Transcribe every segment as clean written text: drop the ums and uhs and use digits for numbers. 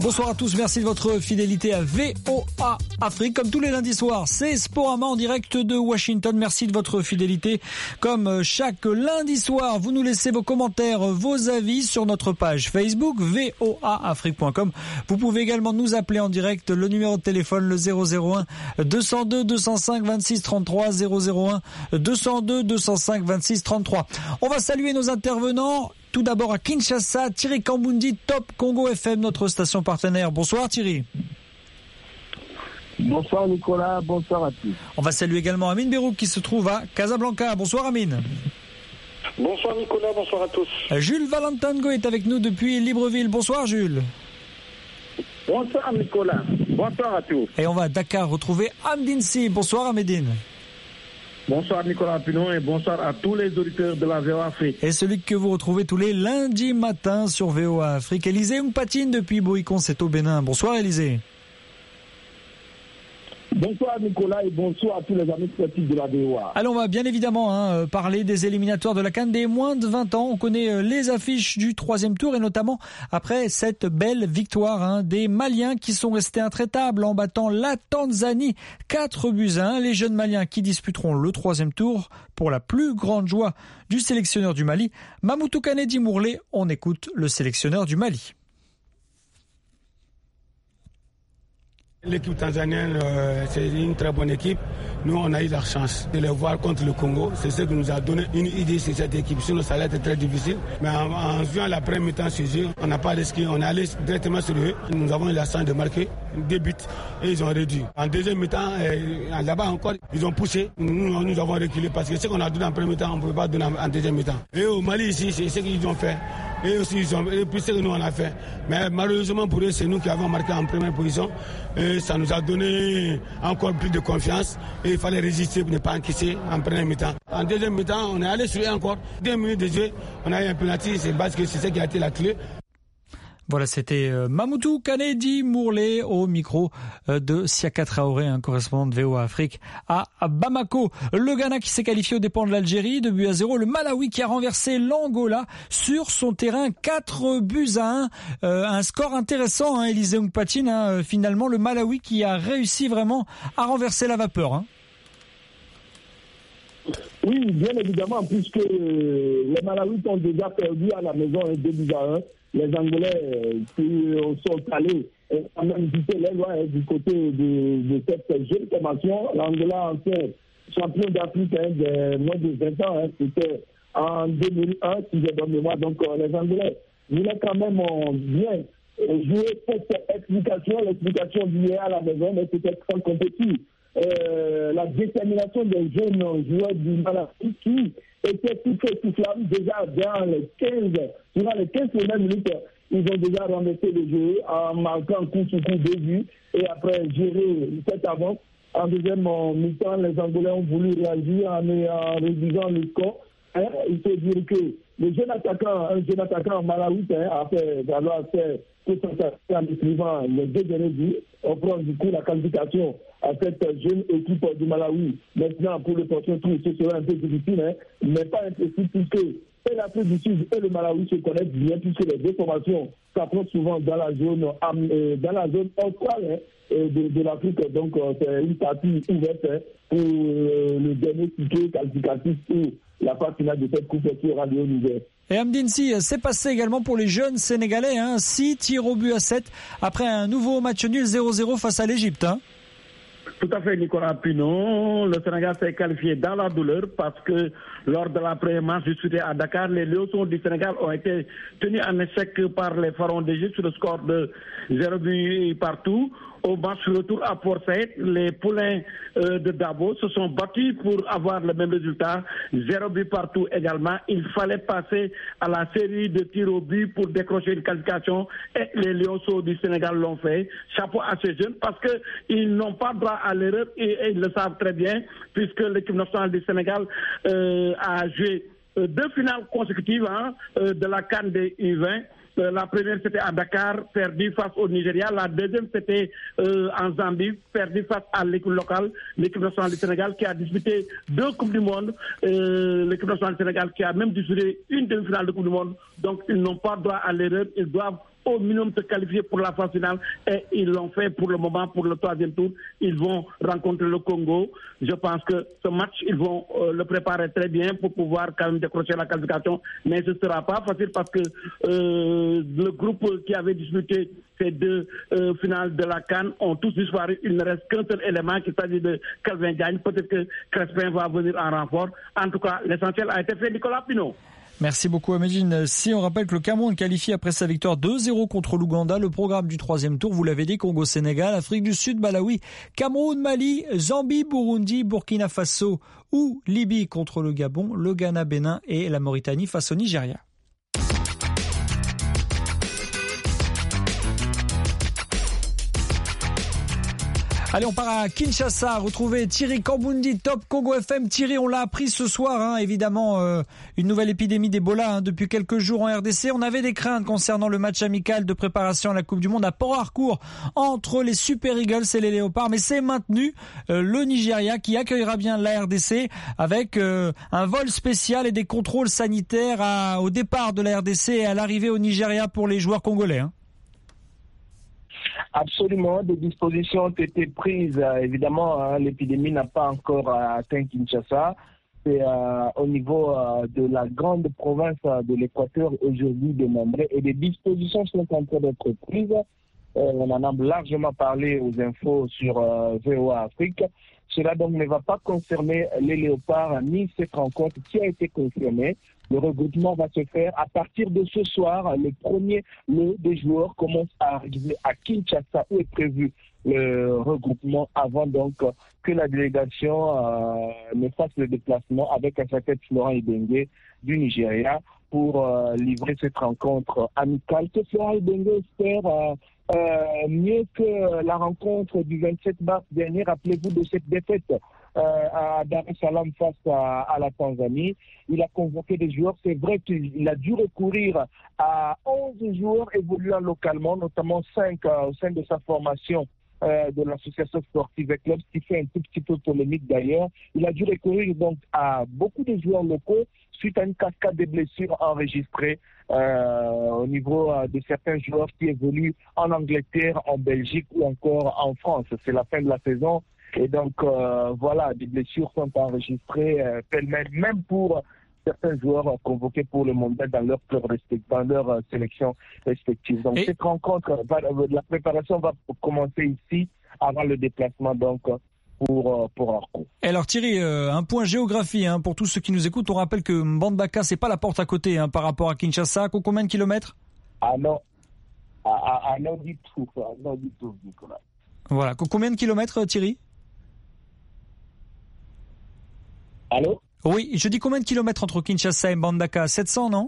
Bonsoir à tous, merci de votre fidélité à VOA Afrique. Comme tous les lundis soirs, c'est Sporama en direct de Washington. Merci de votre fidélité. Comme chaque lundi soir, vous nous laissez vos commentaires, vos avis sur notre page Facebook, voaafrique.com. Vous pouvez également nous appeler en direct. Le numéro de téléphone, le 001 202 205 26 33, 001 202 205 26 33. On va saluer nos intervenants. Tout d'abord à Kinshasa, Thierry Kambundi, Top Congo FM, notre station partenaire. Bonsoir Thierry. Bonsoir Nicolas, bonsoir à tous. On va saluer également Amine Berouk qui se trouve à Casablanca. Bonsoir Amine. Bonsoir Nicolas, bonsoir à tous. Jules Valentango est avec nous depuis Libreville. Bonsoir Jules. Bonsoir Nicolas, bonsoir à tous. Et on va à Dakar retrouver Amdine Si. Bonsoir Amedine. Bonsoir Nicolas Pinon et bonsoir à tous les auditeurs de la VOA Afrique. Et celui que vous retrouvez tous les lundis matins sur VOA Afrique, Élisée Mpatine depuis Boïcon, c'est au Bénin. Bonsoir Élisée. Bonsoir Nicolas et bonsoir à tous les amis sportifs de la VOA. Alors on va bien évidemment parler des éliminatoires de la CAN des moins de 20 ans. On connaît les affiches du troisième tour et notamment après cette belle victoire des Maliens qui sont restés intraitables en battant la Tanzanie 4-1. Les jeunes Maliens qui disputeront le troisième tour pour la plus grande joie du sélectionneur du Mali, Mamoutou Kanedi Mourlé. On écoute le sélectionneur du Mali. L'équipe tanzanienne, c'est une très bonne équipe. Nous, on a eu la chance de les voir contre le Congo. C'est ce qui nous a donné une idée sur cette équipe. Sinon, ça allait être très difficile. Mais en jouant la première mi-temps chez eux, on n'a pas risqué. On est allé directement sur eux. Nous avons eu la chance de marquer 2 buts et ils ont réduit. En deuxième mi-temps, là-bas encore, ils ont poussé. Nous avons reculé parce que ce qu'on a donné en première mi-temps, on ne pouvait pas donner en deuxième mi-temps. Et au Mali, ici, c'est ce qu'ils ont fait. Et aussi, et puis ce que nous on a fait. Mais malheureusement pour eux, c'est nous qui avons marqué en première position. Et ça nous a donné encore plus de confiance. Et il fallait résister pour ne pas encaisser en première mi-temps. En deuxième mi-temps, on est allé sur eux encore. 2 minutes de jeu, on a eu un penalty. C'est parce que c'est ce qui a été la clé. Voilà, c'était Mamoutou Kanedi Mourlé au micro de Siaka Traoré, un correspondant de VOA Afrique à Bamako. Le Ghana qui s'est qualifié aux dépens de l'Algérie, 2-0. Le Malawi qui a renversé l'Angola sur son terrain, 4-1. Un score intéressant, Élisée Mpatine. Finalement, le Malawi qui a réussi vraiment à renverser la vapeur. Oui, bien évidemment, puisque les Malawi ont déjà perdu à la maison 2-1. Les Angolais qui sont allés ont même visité les lois du côté de cette jeune formation. L'Angola, ancien champion d'Afrique de moins de 20 ans, c'était en 2001, si je donne mémoire. Donc les Angolais voulaient quand même bien jouer cette l'explication d'hier à la maison, mais c'était très compétitif. La détermination des jeunes joueurs du Malawi qui étaient tout flamme déjà durant les 15 premières minutes, ils ont déjà renversé le jeu en marquant coup sur coup 2 buts et après gérer cette avance. En deuxième mi-temps, les Angolais ont voulu réagir en réduisant le score. Il faut dire que un jeune attaquant en Malawi a fait tout ça en écrivant les 2 derniers buts. On prend du coup la qualification à cette jeune équipe du Malawi. Maintenant, pour le prochain tour, ce sera un peu difficile, mais pas impossible puisque et l'Afrique du Sud et le Malawi se connaissent bien puisque les deux formations s'affrontent souvent dans la zone australe de l'Afrique. Donc, c'est une partie ouverte pour le dernier ticket qualificatif pour la phase finale de cette coupe qui aura lieu au Niger. Et Amdine Si, c'est passé également pour les jeunes Sénégalais. 6 tirs au but à 7 après un nouveau match nul 0-0 face à l'Égypte. Tout à fait, Nicolas Pinon. Le Sénégal s'est qualifié dans la douleur parce que lors de la première match disputée à Dakar, les Lions du Sénégal ont été tenus en échec par les Pharaons d'Égypte sur le score de 0 but partout. Au match retour à Port Saïd, les poulains de Dabo se sont battus pour avoir le même résultat, 0 but partout également. Il fallait passer à la série de tirs au but pour décrocher une qualification et les Lionceaux du Sénégal l'ont fait. Chapeau à ces jeunes parce qu'ils n'ont pas droit à l'erreur et ils le savent très bien puisque l'équipe nationale du Sénégal a joué 2 finales consécutives de la CAN des U20. La première, c'était à Dakar, perdu face au Nigeria. La deuxième, c'était en Zambie, perdu face à l'équipe locale, l'équipe nationale du Sénégal, qui a disputé 2 Coupes du Monde. L'équipe nationale du Sénégal qui a même disputé une demi-finale de Coupe du Monde. Donc, ils n'ont pas droit à l'erreur. Ils doivent au minimum se qualifier pour la phase finale et ils l'ont fait pour le moment, pour le 3e tour. Ils vont rencontrer le Congo. Je pense que ce match, ils vont le préparer très bien pour pouvoir quand même décrocher la qualification, mais ce ne sera pas facile parce que le groupe qui avait disputé ces 2 finales de la CAN ont tous disparu. Il ne reste qu'un seul élément, qu'il s'agit de Calvin Diagne. Peut-être que Crespin va venir en renfort. En tout cas, l'essentiel a été fait, Nicolas Pinault. Merci beaucoup Amédine. Si on rappelle que le Cameroun qualifie après sa victoire 2-0 contre l'Ouganda, le programme du 3e tour, vous l'avez dit, Congo-Sénégal, Afrique du Sud, Malawi, Cameroun, Mali, Zambie, Burundi, Burkina Faso ou Libye contre le Gabon, le Ghana, Bénin et la Mauritanie face au Nigeria. Allez, on part à Kinshasa, retrouver Thierry Kambundi, Top Congo FM. Thierry, on l'a appris ce soir, évidemment, une nouvelle épidémie d'Ebola depuis quelques jours en RDC. On avait des craintes concernant le match amical de préparation à la Coupe du Monde à Port-Harcourt entre les Super Eagles et les Léopards. Mais c'est maintenu, le Nigeria qui accueillera bien la RDC avec un vol spécial et des contrôles sanitaires au départ de la RDC et à l'arrivée au Nigeria pour les joueurs congolais. Absolument, des dispositions ont été prises. Évidemment, l'épidémie n'a pas encore atteint Kinshasa. C'est au niveau de la grande province de l'Équateur aujourd'hui démembrée et des dispositions sont en train d'être prises. On en a largement parlé aux infos sur VOA Afrique. Cela donc ne va pas concerner les Léopards ni cette rencontre qui a été confirmée. Le regroupement va se faire à partir de ce soir. Le premier lot des joueurs commence à arriver à Kinshasa où est prévu le regroupement avant donc que la délégation ne fasse le déplacement avec un certain Florent Ibenge du Nigeria pour livrer cette rencontre amicale que Florent Ibenge espère mieux que la rencontre du 27 mars dernier. Rappelez-vous de cette défaite à Dar es Salaam face à la Tanzanie. Il a convoqué des joueurs. C'est vrai qu'il a dû recourir à 11 joueurs évoluant localement, notamment 5 au sein de sa formation de l'association sportive et club, ce qui fait un tout petit peu polémique d'ailleurs. Il a dû recourir donc à beaucoup de joueurs locaux suite à une cascade de blessures enregistrées au niveau de certains joueurs qui évoluent en Angleterre, en Belgique ou encore en France. C'est la fin de la saison. Et donc, voilà, des blessures sont enregistrées pêle-mêle, même pour certains joueurs convoqués pour le mondial dans leur club respectif, dans leur sélection respective. Donc, cette rencontre, la préparation va commencer ici avant le déplacement, donc, pour Harcourt. Alors Thierry, un point géographie pour tous ceux qui nous écoutent. On rappelle que Mbandaka, c'est pas la porte à côté par rapport à Kinshasa. Combien de kilomètres? Ah non, non du tout, Nicolas. Voilà, combien de kilomètres Thierry? Allô? Oui, je dis combien de kilomètres entre Kinshasa et Mbandaka? 700, non?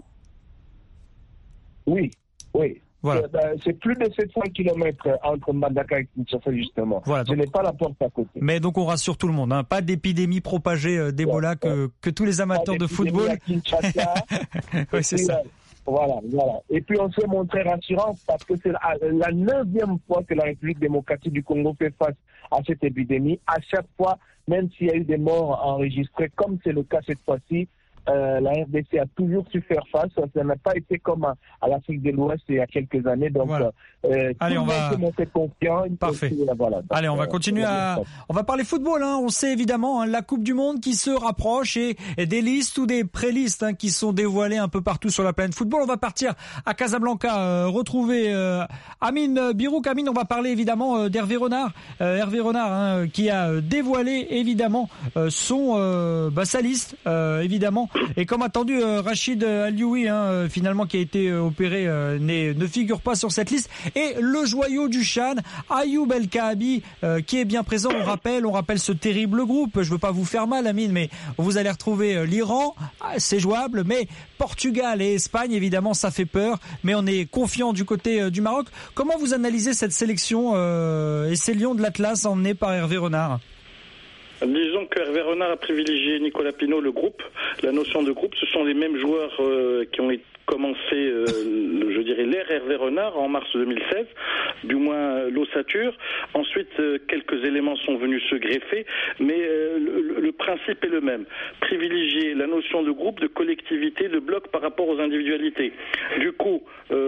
Oui. Voilà. C'est plus de 700 km entre Mbandaka et Kinshasa, justement. Voilà, ce n'est pas la porte à côté. Mais donc on rassure tout le monde, pas d'épidémie propagée d'Ebola que tous les amateurs de football. À Kinshasa. Oui, c'est ça. Voilà. Et puis on s'est montré rassurant parce que c'est la 9e fois que la République démocratique du Congo fait face à cette épidémie. À chaque fois, même s'il y a eu des morts enregistrées, comme c'est le cas cette fois-ci, la RDC a toujours su faire face. Ça n'a pas été comme à l'Afrique de l'Ouest il y a quelques années. Donc, voilà. Allez, on va monter confiant. Parfait. Voilà. Donc, allez, on va continuer on va parler football. On sait évidemment la Coupe du Monde qui se rapproche et des listes ou des pré-listes qui sont dévoilées un peu partout sur la planète football. On va partir à Casablanca, retrouver Amine Birouk. Amine, on va parler évidemment d'Hervé Renard. Hervé Renard qui a dévoilé évidemment sa liste évidemment. Et comme attendu, Rachid Alioui, finalement, qui a été opéré, ne figure pas sur cette liste. Et le joyau du Chan, Ayoub El Kaabi, qui est bien présent. On rappelle ce terrible groupe. Je veux pas vous faire mal, Amine, mais vous allez retrouver l'Iran, c'est jouable, mais Portugal et Espagne, évidemment, ça fait peur. Mais on est confiant du côté du Maroc. Comment vous analysez cette sélection et ces Lions de l'Atlas emmenés par Hervé Renard? Disons que Hervé Renard a privilégié Nicolas Pinault, le groupe. La notion de groupe, ce sont les mêmes joueurs qui ont commencé, je dirais, l'ère Hervé Renard en mars 2016, du moins l'ossature. Ensuite, quelques éléments sont venus se greffer, mais le principe est le même. Privilégier la notion de groupe, de collectivité, de bloc par rapport aux individualités. Du coup,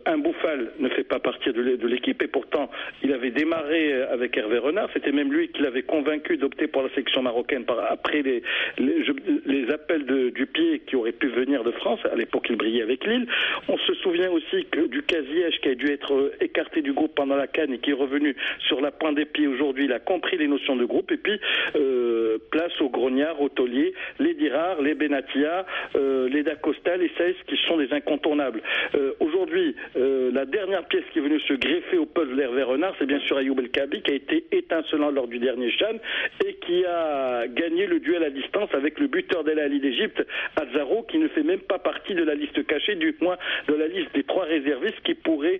un Bouffal ne fait pas partie de l'équipe et pourtant il avait démarré avec Hervé Renard. C'était même lui qui l'avait convaincu d'opter pour la sélection marocaine après les appels du pied qui auraient pu venir de France. À l'époque, il brillait avec Lille. On se souvient aussi du cas Ziyech qui a dû être écarté du groupe pendant la CAN et qui est revenu sur la pointe des pieds aujourd'hui. Il a compris les notions de groupe et puis place aux Grognards, aux Taulier, les Dirard, les Benatia, les Dacosta, les Seyss qui sont des incontournables. Aujourd'hui, la dernière pièce qui est venue se greffer au puzzle d'Hervé Renard, c'est bien sûr Ayoub El Kabi qui a été étincelant lors du dernier CHAN et qui a gagné le duel à distance avec le buteur d'El Ahly d'Égypte, Azzaro, qui ne fait même pas partie de la liste cachée, du moins de la liste des 3 réservistes qui pourraient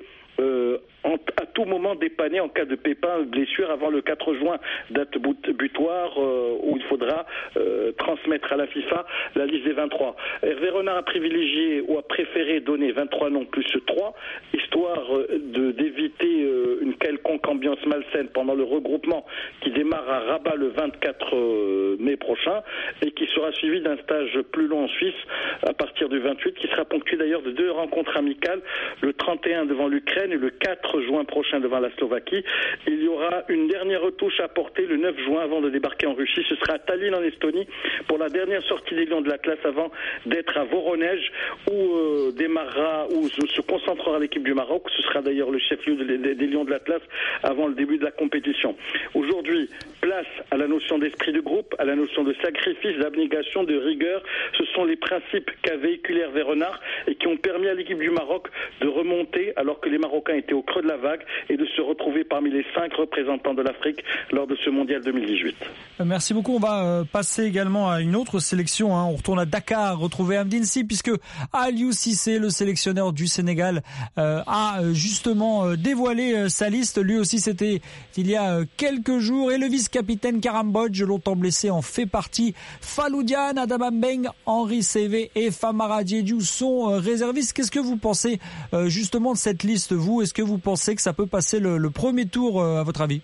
à tout moment dépanner en cas de pépin, blessure avant le 4 juin, date butoir où il faudra transmettre à la FIFA la liste des 23. Hervé Renard a privilégié ou a préféré donner 23 noms plus 3, histoire d'éviter une quelconque ambiance malsaine pendant le regroupement qui démarre à Rabat le 24 mai prochain et qui sera suivi d'un stage plus long en Suisse à partir du 28, qui sera ponctué d'ailleurs de 2 rencontres amicales, le 31 devant l'Ukraine et le 4 juin prochain devant la Slovaquie. Il y aura une dernière retouche à porter le 9 juin avant de débarquer en Russie. Ce sera à Tallinn en Estonie pour la dernière sortie des Lions de l'Atlas avant d'être à Voronezh où démarrera, où se concentrera l'équipe du Maroc. Ce sera d'ailleurs le chef-lieu des Lions de l'Atlas avant le début de la compétition. Aujourd'hui, place à la notion d'esprit de groupe, à la notion de sacrifice, d'abnégation, de rigueur. Ce sont les principes qu'a véhiculé Hervé Renard et qui ont permis à l'équipe du Maroc de remonter alors que les Marocains étaient au creux de la vague et de se retrouver parmi les 5 représentants de l'Afrique lors de ce mondial 2018. Merci beaucoup. On va passer également à une autre sélection. On retourne à Dakar, retrouver Hamdine Sy, puisque Aliou Cissé, le sélectionneur du Sénégal, a justement dévoilé sa liste. Lui aussi, c'était il y a quelques jours. Et le vice-capitaine Karam Bodj, longtemps blessé, en fait partie. Fallou Diane, Adama Mbeng, Henri Saivet et Famara Diédhiou sont réservistes. Qu'est-ce que vous pensez justement de cette liste, vous? Est-ce que vous pensez que ça peut passer le premier tour, à votre avis?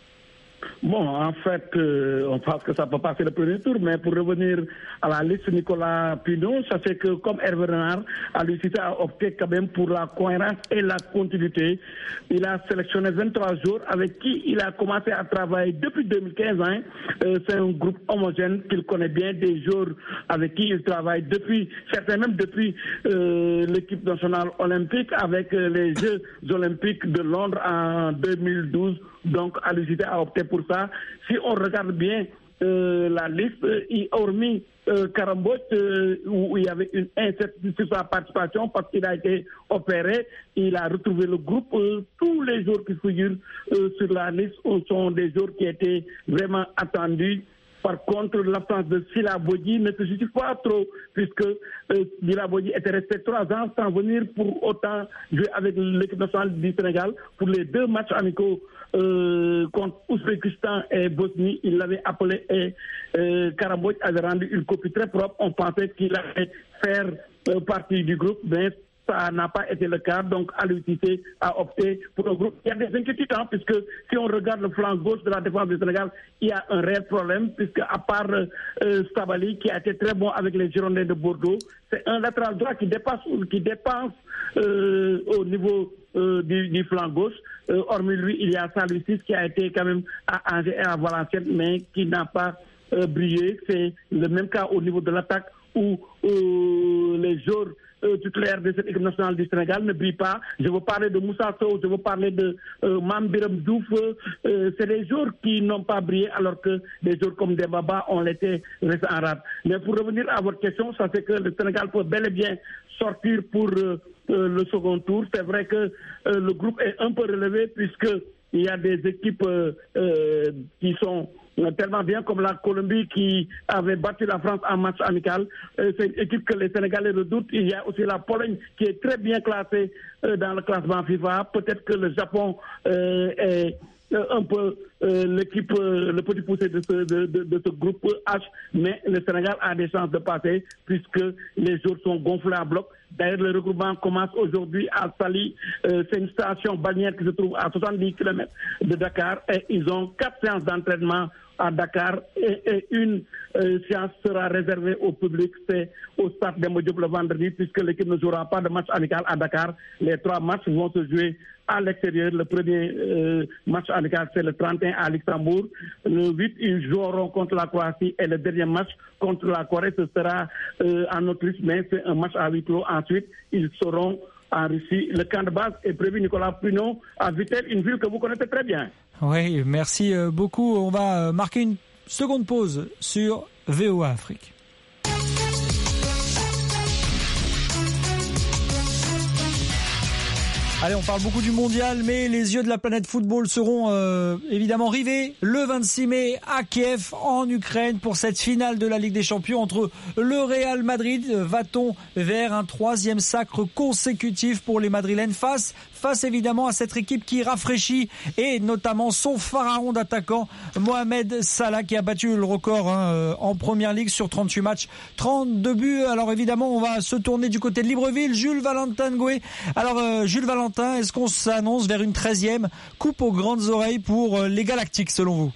Bon, en fait, on pense que ça peut passer le premier tour, mais pour revenir à la liste Nicolas Pino, sachez que comme Hervé Renard, Aliou Cissé a opté quand même pour la cohérence et la continuité. Il a sélectionné 23 joueurs avec qui il a commencé à travailler depuis 2015. C'est un groupe homogène qu'il connaît bien, des joueurs avec qui il travaille depuis, certains même depuis l'équipe nationale olympique avec les Jeux olympiques de Londres en 2012. Donc, Aliou Cissé a opté pour ça. Si on regarde bien la liste, hormis Karam Bodj, où il y avait une incertitude sur sa participation parce qu'il a été opéré, il a retrouvé le groupe. Tous les joueurs qui figurent sur la liste sont des joueurs qui étaient vraiment attendus. Par contre, l'absence de Sila Bodji ne se justifie pas trop, puisque Sila Bodji était resté 3 ans sans venir pour autant jouer avec l'équipe nationale du Sénégal pour les 2 matchs amicaux contre Ouzbékistan et Bosnie. Il l'avait appelé et Karam Bodj avait rendu une copie très propre. On pensait qu'il allait faire partie du groupe, mais ça n'a pas été le cas, donc Aliou Cissé a opté pour un groupe. Il y a des inquiétudes, puisque si on regarde le flanc gauche de la défense du Sénégal, il y a un réel problème, puisque à part Sabali, qui a été très bon avec les Girondins de Bordeaux, c'est un latéral droit qui dépense au niveau du flanc gauche. Hormis lui, il y a Salou Ciss qui a été quand même à Angers et à Valenciennes, mais qui n'a pas brillé. C'est le même cas au niveau de l'attaque où les joueurs titulaires de cette équipe nationale du Sénégal ne brillent pas. Je veux parler de Moussa Sow, je veux parler de Mame Biram Diouf. C'est des joueurs qui n'ont pas brillé alors que des joueurs comme Dembaba ont été restés en rade. Mais pour revenir à votre question, ça fait que le Sénégal peut bel et bien sortir pour le second tour. C'est vrai que le groupe est un peu relevé puisqu'il y a des équipes qui sont tellement bien comme la Colombie qui avait battu la France en match amical. C'est une équipe que les Sénégalais redoutent. Il y a aussi la Pologne qui est très bien classée dans le classement FIFA. Peut-être que le Japon est un peu l'équipe, le petit poussé de ce groupe H, mais le Sénégal a des chances de passer puisque les joueurs sont gonflés à bloc. D'ailleurs, le regroupement commence aujourd'hui à Sali. C'est une station balnéaire qui se trouve à 70 km de Dakar et ils ont 4 séances d'entraînement à Dakar et une séance sera réservée au public, c'est au stade Demba Diop le vendredi, puisque l'équipe ne jouera pas de match amical à Dakar. Les 3 matchs vont se jouer à l'extérieur. Le premier match amical, c'est le 31 à Luxembourg. Le 8, ils joueront contre la Croatie et le dernier match contre la Corée, ce sera en Autriche, mais c'est un match à huis clos. Ensuite, ils seront en Russie. Le camp de base est prévu, Nicolas Pruneau, à Vittel, une ville que vous connaissez très bien. Oui, merci beaucoup. On va marquer une seconde pause sur VOA Afrique. Allez, on parle beaucoup du mondial, mais les yeux de la planète football seront évidemment rivés le 26 mai à Kiev, en Ukraine, pour cette finale de la Ligue des Champions entre le Real Madrid. Va-t-on vers un 3e sacre consécutif pour les Madrilènes face évidemment à cette équipe qui rafraîchit, et notamment son pharaon d'attaquant Mohamed Salah, qui a battu le record en première ligue sur 38 matchs, 32 buts. Alors évidemment, on va se tourner du côté de Libreville. Jules Valentin Ngoué. Alors Jules Valentin, est-ce qu'on s'annonce vers une 13e coupe aux grandes oreilles pour les Galactiques selon vous?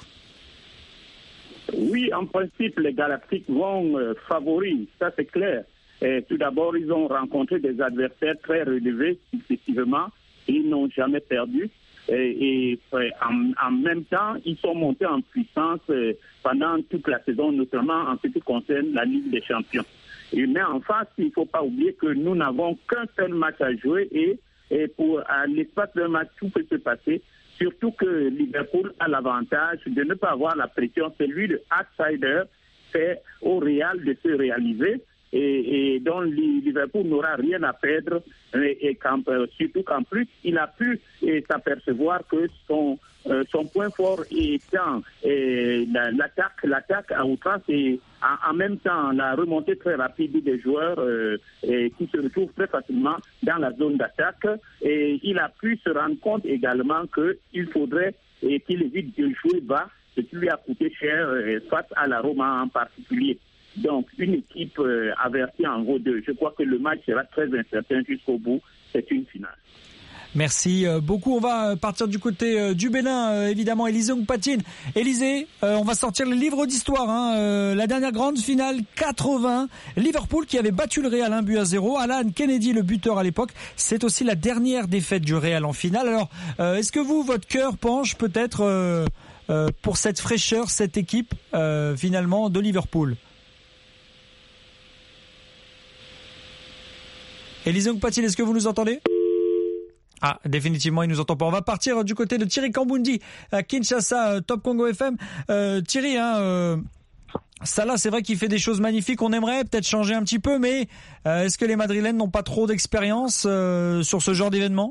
Oui, en principe, les Galactiques vont favoris, ça c'est clair. Et tout d'abord, ils ont rencontré des adversaires très relevés successivement. Ils n'ont jamais perdu. Et en même temps, ils sont montés en puissance pendant toute la saison, notamment en ce qui concerne la Ligue des Champions. Mais en face, il ne faut pas oublier que nous n'avons qu'un seul match à jouer et pour l'espace d'un match, tout peut se passer. Surtout que Liverpool a l'avantage de ne pas avoir la pression. C'est lui le outsider, c'est au Real de se réaliser. Et donc Liverpool n'aura rien à perdre, surtout qu'en plus il a pu s'apercevoir que son point fort étant l'attaque à outrance et en même temps la remontée très rapide des joueurs qui se retrouvent très facilement dans la zone d'attaque, et il a pu se rendre compte également qu'il faudrait qu'il évite de jouer bas, ce qui lui a coûté cher face à la Roma en particulier. Donc, une équipe avertie en vaut 2. Je crois que le match sera très incertain jusqu'au bout. C'est une finale. Merci beaucoup. On va partir du côté du Bénin, évidemment. Élisée Ongpatine. Élisée, on va sortir le livre d'histoire. La dernière grande finale, 80. Liverpool qui avait battu le Real 1-0. Alan Kennedy, le buteur à l'époque. C'est aussi la dernière défaite du Real en finale. Alors, est-ce que votre cœur penche peut-être pour cette fraîcheur, cette équipe finalement de Liverpool? Élisée Ongpatine, est-ce que vous nous entendez? Ah, définitivement, il nous entend pas. On va partir du côté de Thierry Kambundi à Kinshasa, Top Congo FM. Thierry, Salah, c'est vrai qu'il fait des choses magnifiques. On aimerait peut-être changer un petit peu, mais est-ce que les Madrilènes n'ont pas trop d'expérience sur ce genre d'événement?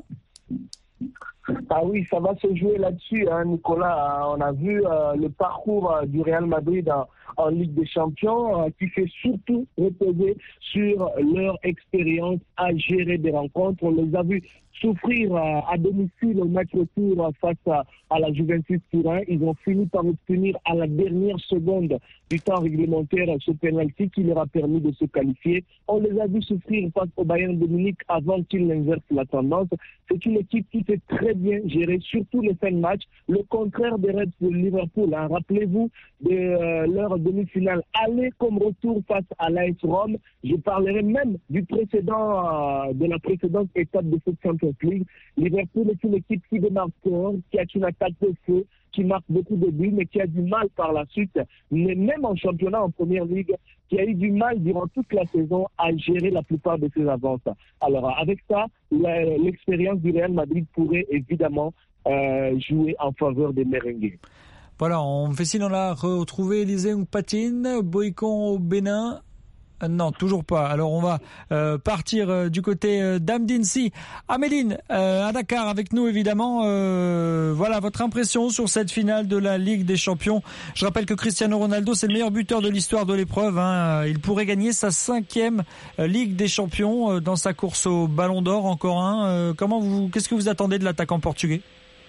Ah oui, ça va se jouer là-dessus, Nicolas. On a vu le parcours du Real Madrid en Ligue des Champions qui fait surtout reposer sur leur expérience à gérer des rencontres. On les a vus souffrir à domicile au match retour face à la Juventus Turin. Ils ont fini par obtenir à la dernière seconde du temps réglementaire ce penalty qui leur a permis de se qualifier. On les a vus souffrir face au Bayern de Munich avant qu'ils n'inversent la tendance. C'est une équipe qui fait très bien gérer, surtout les fins de match. Le contraire des Reds de Liverpool. Rappelez-vous de leur demi-finale aller comme retour face à l'AS Rome. Je parlerai même du de la précédente étape de cette Champions League. Liverpool est une équipe qui démarre fort, qui a une attaque de feu, qui marque beaucoup de buts, mais qui a du mal par la suite, mais même en championnat, en première ligue, qui a eu du mal durant toute la saison à gérer la plupart de ses avances. Alors, avec ça, l'expérience du Real Madrid pourrait évidemment jouer en faveur des merengues. Voilà, on fait signe, on l'a retrouvé. Élisée Ongpatine, Boycon au Bénin. Non, toujours pas. Alors on va partir du côté d'Amdinsi. Améline, à Dakar avec nous évidemment. Voilà votre impression sur cette finale de la Ligue des Champions. Je rappelle que Cristiano Ronaldo, c'est le meilleur buteur de l'histoire de l'épreuve. Il pourrait gagner sa 5e Ligue des Champions dans sa course au Ballon d'Or. Encore un. Qu'est-ce que vous attendez de l'attaquant portugais?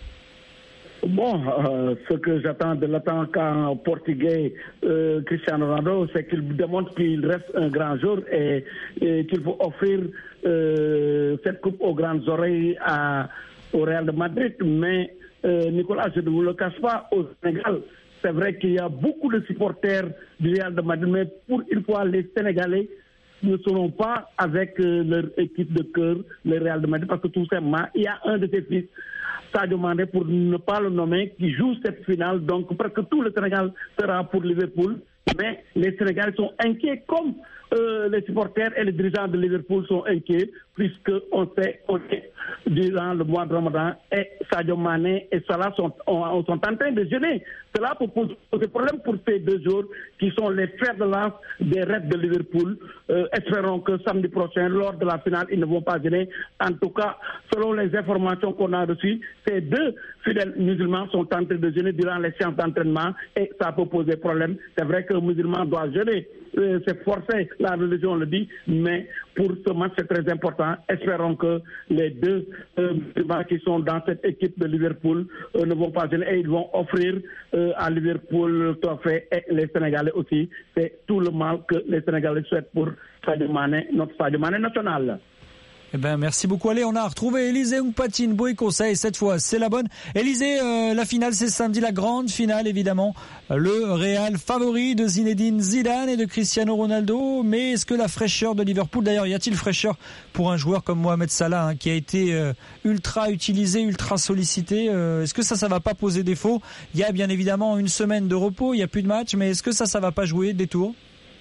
Bon, ce que j'attends de l'attaquant portugais Cristiano Ronaldo, c'est qu'il démontre qu'il reste un grand joueur et qu'il faut offrir cette coupe aux grandes oreilles au Real de Madrid. Mais Nicolas, je ne vous le cache pas, au Sénégal, c'est vrai qu'il y a beaucoup de supporters du Real de Madrid, mais pour une fois, les Sénégalais ne seront pas avec leur équipe de cœur, le Real de Madrid, parce que tout simplement, il y a un de ses fils, Sadio Mané, pour ne pas le nommer, qui joue cette finale. Donc, presque tout le Sénégal sera pour Liverpool. Mais les Sénégalais sont inquiets, comme les supporters et les dirigeants de Liverpool sont inquiets, puisqu'on sait qu'on est durant le mois de Ramadan et Sadio Mané et Salah sont en train de jeûner. Cela peut poser problème pour ces deux joueurs qui sont les fers de lance des Reds de Liverpool. Espérons que samedi prochain, lors de la finale, ils ne vont pas jeûner. En tout cas, selon les informations qu'on a reçues, ces deux fidèles musulmans sont en train de jeûner durant les séances d'entraînement et ça peut poser problème. C'est vrai qu'un musulman doit jeûner. C'est forcé, la religion le dit, mais pour ce match c'est très important. Espérons que les deux musulmans qui sont dans cette équipe de Liverpool ne vont pas gêner et ils vont offrir à Liverpool le trophée et les Sénégalais aussi. C'est tout le mal que les Sénégalais souhaitent pour Sadio Mané, notre Sadio Mané national. Eh ben, merci beaucoup. Allez, on a retrouvé Élisée Mpatine, Boy Conseil. Cette fois, c'est la bonne. Élisée, la finale, c'est samedi, la grande finale, évidemment. Le Real favori de Zinedine Zidane et de Cristiano Ronaldo. Mais est-ce que la fraîcheur de Liverpool, d'ailleurs, y a-t-il fraîcheur pour un joueur comme Mohamed Salah, qui a été ultra utilisé, ultra sollicité? Est-ce que ça va pas poser défaut? Il y a bien évidemment une semaine de repos, il n'y a plus de match, mais est-ce que ça va pas jouer des tours?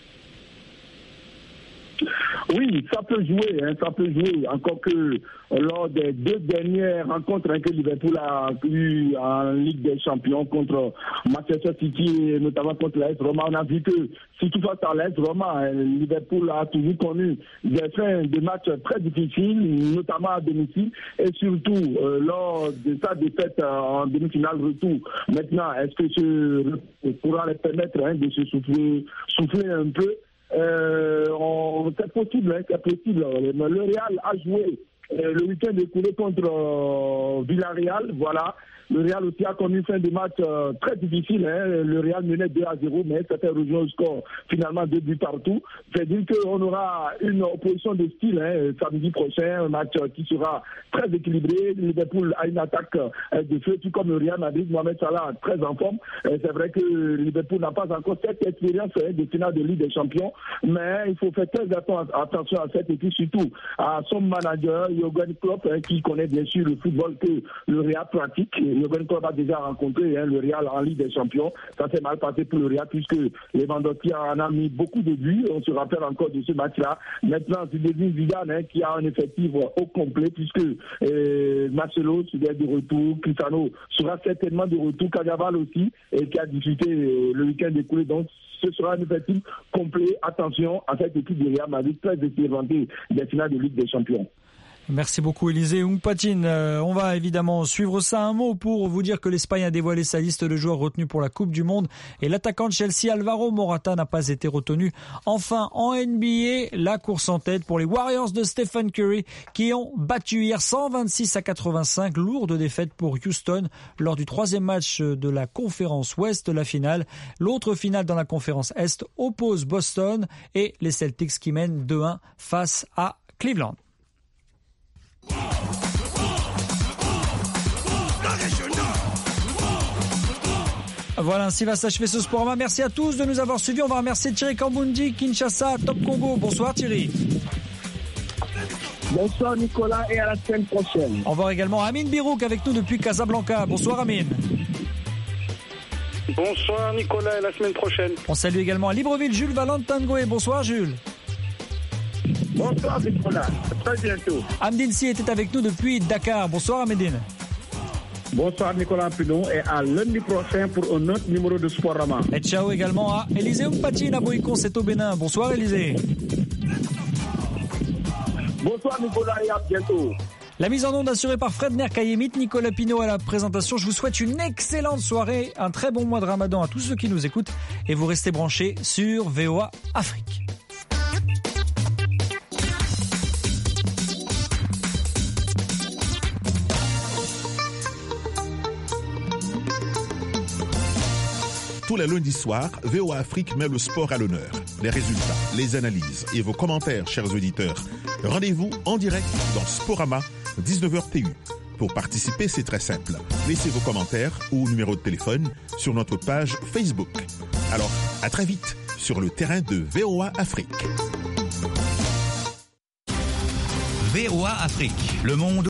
Oui, ça peut jouer, ça peut jouer. Encore que lors des deux dernières rencontres que Liverpool a eues en Ligue des Champions contre Manchester City et notamment contre l'AS Roma, on a vu que surtout face à l'AS Roma, Liverpool a toujours connu des fins de matchs très difficiles, notamment à domicile et surtout lors de sa défaite en demi-finale retour. Maintenant, est-ce que ce pourra les permettre de se souffler un peu? C'est possible, c'est possible. Le Real a joué le week-end écoulé contre Villarreal, voilà. Le Real aussi a connu une fin de match très difficile. Le Real menait 2-0, mais ça fait rejoindre le score finalement 2 buts partout. C'est-à-dire qu'on aura une opposition de style samedi prochain, un match qui sera très équilibré. Liverpool a une attaque de feu, tout comme le Real Madrid. Mohamed Salah très en forme. C'est vrai que Liverpool n'a pas encore cette expérience de finale de Ligue des Champions, mais il faut faire très attention à cette équipe, surtout à son manager, Jürgen Klopp, qui connaît bien sûr le football que le Real pratique. Jürgen Klopp a déjà rencontré le Real en Ligue des Champions. Ça s'est mal passé pour le Real puisque Lewandowski en a mis beaucoup de buts. On se rappelle encore de ce match-là. Maintenant, c'est Zinedine Zidane qui a un effectif au complet puisque Marcelo est de retour, Cristiano sera certainement de retour, Cannavaro aussi, et qui a discuté le week-end écoulé. Donc, ce sera un effectif complet. Attention à cette équipe du Real Madrid très expérimentée des finales de Ligue des Champions. Merci beaucoup Élisée Mpatine. On va évidemment suivre ça. Un mot pour vous dire que l'Espagne a dévoilé sa liste de joueurs retenus pour la Coupe du Monde et l'attaquant de Chelsea Alvaro Morata n'a pas été retenu. Enfin, en NBA, la course en tête pour les Warriors de Stephen Curry qui ont battu hier 126-85, lourde défaite pour Houston lors du 3e match de la conférence Ouest, la finale. L'autre finale dans la conférence Est oppose Boston et les Celtics qui mènent 2-1 face à Cleveland. Voilà, ainsi va s'achever ce Sporama. Merci à tous de nous avoir suivis. On va remercier Thierry Kambundi, Kinshasa, Top Congo. Bonsoir Thierry. Bonsoir Nicolas et à la semaine prochaine. On va voir également Amine Birouk avec nous depuis Casablanca. Bonsoir Amine. Bonsoir Nicolas et à la semaine prochaine. On salue également à Libreville Jules Valentin-Ngoé. Bonsoir Jules. Bonsoir Nicolas, à très bientôt. Amdine Si était avec nous depuis Dakar. Bonsoir Amdine. Bonsoir Nicolas Pinon et à lundi prochain pour un autre numéro de Sporama. Et ciao également à Élisée Mpatine à Boïcon, c'est au Bénin. Bonsoir Élisée. Bonsoir Nicolas et à bientôt. La mise en onde assurée par Fred Nerkayemit, Nicolas Pinot à la présentation. Je vous souhaite une excellente soirée, un très bon mois de Ramadan à tous ceux qui nous écoutent et vous restez branchés sur VOA Afrique. Tous les lundis soirs, VOA Afrique met le sport à l'honneur. Les résultats, les analyses et vos commentaires, chers auditeurs. Rendez-vous en direct dans Sporama, 19h TU. Pour participer, c'est très simple. Laissez vos commentaires ou numéro de téléphone sur notre page Facebook. Alors, à très vite sur le terrain de VOA Afrique. VOA Afrique, le monde